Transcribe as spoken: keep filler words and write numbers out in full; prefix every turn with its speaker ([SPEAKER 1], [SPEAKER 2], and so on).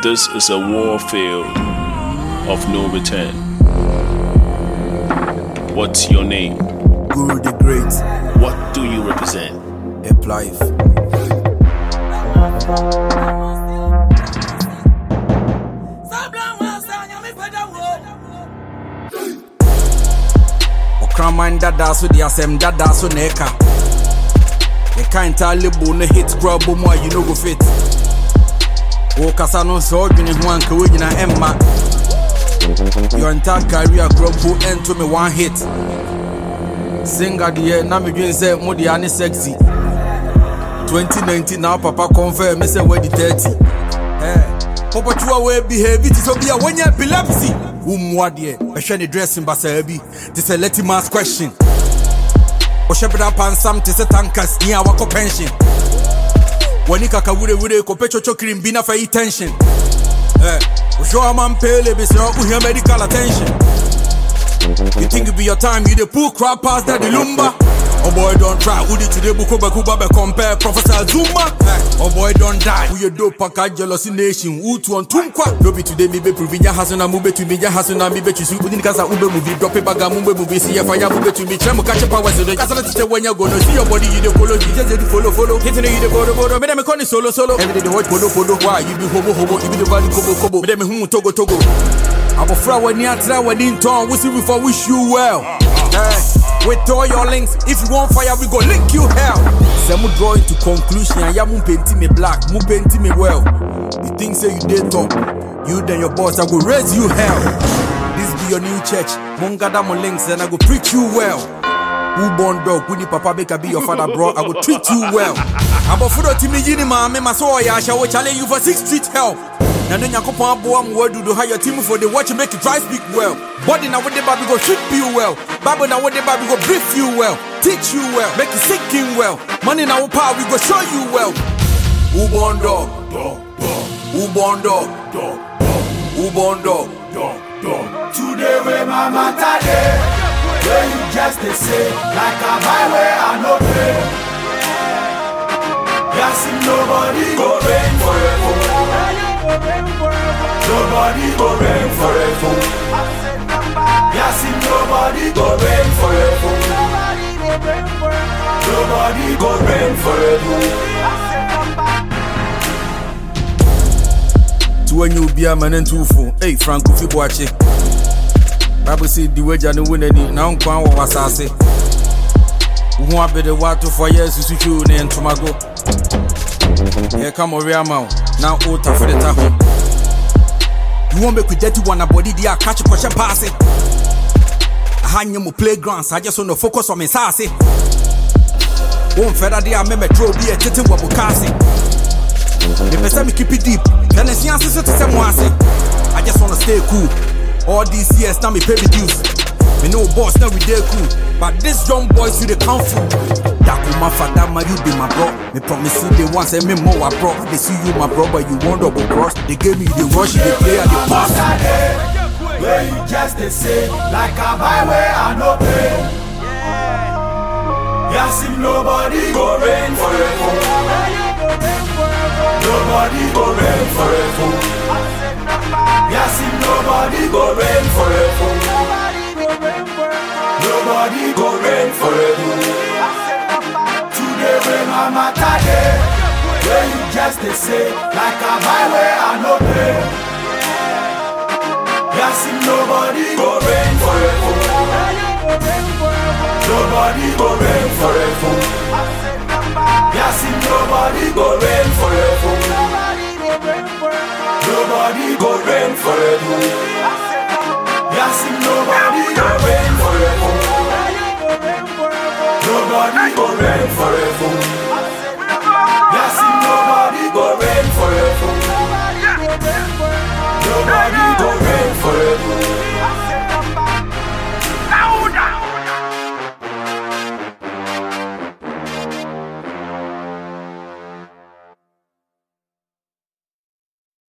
[SPEAKER 1] This is a war field of no return. What's your name?
[SPEAKER 2] Guru the Great.
[SPEAKER 1] What do you represent?
[SPEAKER 2] Hip life. Okraman dada so the asem dada so neka. You can't tell the bone hit grub more you no go fit. O kasano so dwene ho anka we nyina emma. Your entire career grub go end to me one hit. Singer the na me dwen say mo de ane sexy. twenty nineteen now papa confirm me say we the thirty. Eh papa chua we behave it so be a when you epilepsy. Umwa de e hwe ne dressing basa bi. This a let him ask question. O shebra pan sam te se tankas ni awako pension. Wani kaka wure wure ko pecho chokrim bina fa tension. Eh o show am pele be so u hear medical attention. You think it be your time, you the pull crap past that the lumba. Oh boy, don't try. Who did today buko bakuba be compare Professor Zuma? Oh boy, don't die. Who you do paka jealousy nation? Who to on tumkwa? No be today me be provinya hasuna mube to me hasuna me be chisu. Who didn't kasa ube movie drop it baga mube movie see if fire mube to me chemo catch power so the kasa teacher when you go no see your body you the follow you just the follow follow. Hitting you the boro boro. Me dem me call solo solo. Every day they watch polo polo. Why you be hobo hobo? You be the body kobo kobo. Me dem me hum togo togo. I'm a friend when you try when in town. We see before wish you well. Hey, with all your links, if you want fire, we go link you hell. Say mu draw into conclusion. Ya mu painting me black, mu painting me well. You think say you did talk, you then your boss I go raise you hell. This be your new church. Mungada mo links and I go preach you well. Who born dog? Who ni papa beka be your father bro? I go treat you well. I'm a foot to me yini ma me masoya. I shall challenge you for six street help. And then Yakopon Boam word do hire team for the watch make you try speak well. Body now with the baby go treat you well. Bible now with the baby go brief you well. Teach you well, make you sing well. Money now power we go show you well. Who born dog? Dog, dog. Who born dog? Dog, dog. Who born dog? Dog, dog.
[SPEAKER 3] Today we mama today. Where you just they say like a highway I no pay. Yes, nobody go rain forever. Nobody go rain forever. Yes, nobody go rain forever. Nobody go rain forever.
[SPEAKER 2] To when you be a man and two fool. Hey, Franco Fibuache. Bible said the wage and the winner now on was I say. Who want be the water for years to you and Tomago. Here come over now. Now out for the taho. You won't make with dirty one a body there catch a question pass it. I hang you playgrounds, I just want to focus on me sassy. Won't feather there, I remember throw be a titty wobble casting. The person me keep it deep, then the science is to someone say. I just wanna stay cool. All these years now me pay the dues. Me no boss now we dey cool. But this young boys you the kung fu. Dakuma fada ma you be my bro. Me promise you they want say me more a bro. They see you my bro but you want double cross. They gave me the rush, they play at the pass.
[SPEAKER 3] Where you just they say like a highway I no pay. Yes, if nobody go rain forever. Nobody go rain forever. Yes, if nobody go rain forever. Nobody go rain forever. Today we mama today. Where you just they say like a highway I no pay. Yes, if nobody go rain forever. Nobody go rain forever.